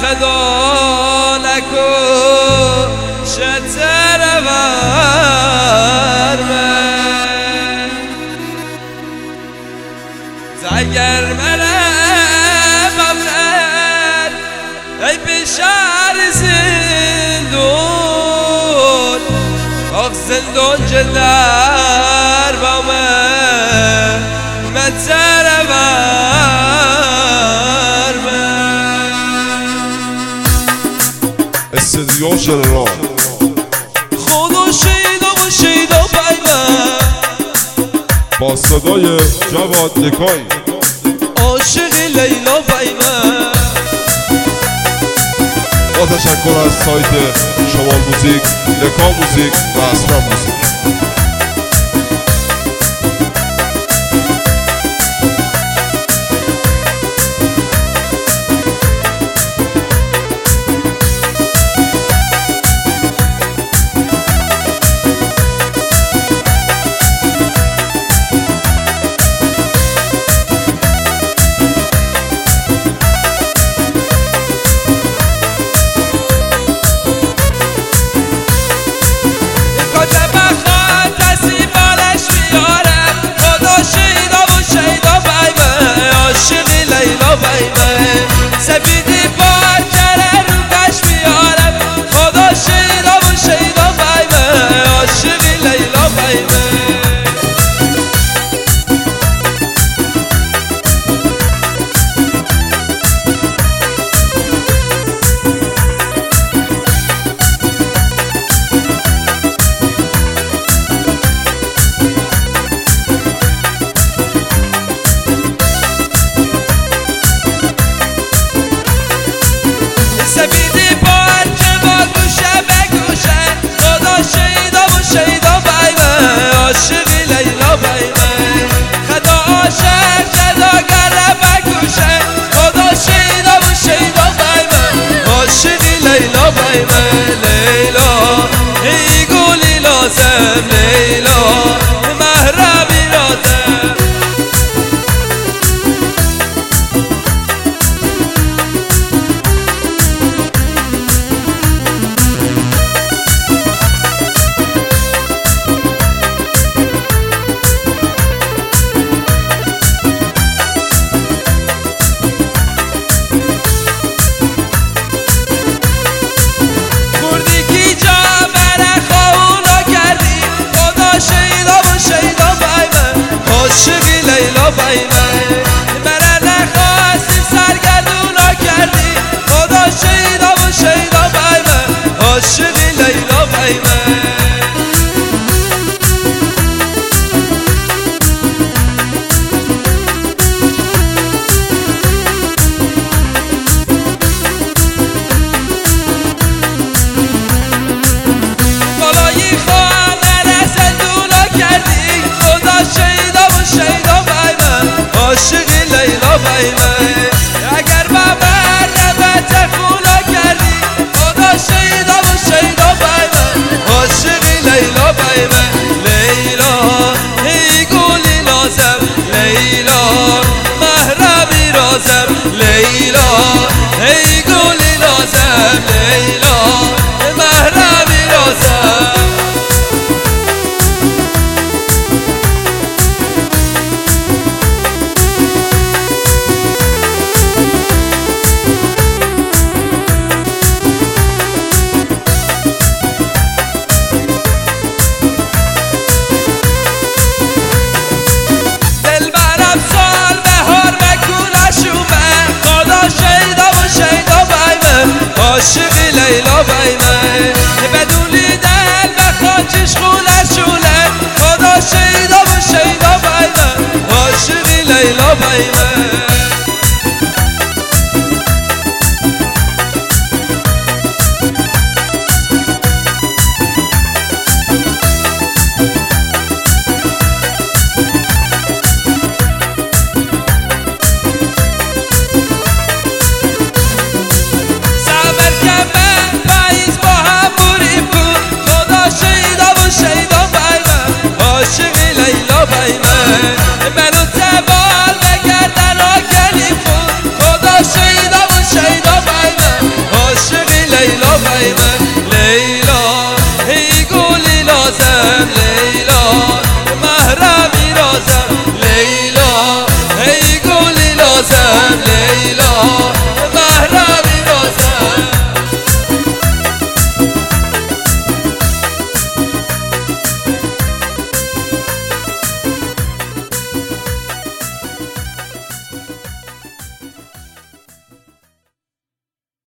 خدا نکو شتر ورمه زگر منه مبرد ای بشار زندون آخ زندون جدر با من متر ورمه استدیو شررا خدا شیدا و شیدا بایمه با صدای جواد لکایی عاشق لیلا بایمه با تشکر از سایت شمال موزیک، لکا موزیک و اسرام موزیک. سپیدی پاکره رو کش بیارم خدا شیدا و شیدا بایمه عاشقی لیلا بایمه سپیدی پارچه با گوشه به گوشه خدا شیدا و شیدا بایمه عاشقی لیلا بایمه خدا عاشق جداگره به گوشه خدا شیدا و شیدا بایمه عاشقی لیلا بایمه لیلا ای گلی لازم لیلا محرمی لازم عاشقی لیلا بایمه مرا نخواستیم سرگردونا کردی خدا شیدا و شیدا بایمه عاشقی لیلا بایمه بالایی خواهم نرسندونا کردی خدا شیدا شیدا بایمه عاشقی لیلا بایمه اگر ببر نبت خونا کردی خدا شیدا و شیدا بایمه عاشقی لیلا بایمه لیلا ای گلی لازم لیلا محرمی رازم لیلا ای گلی لازم لیلا محرمی رازم عاشقی لیلا بایمه بدون دل به خاکش خونه شونه خدا شیدا و شیدا بایمه عاشقی لیلا بایمه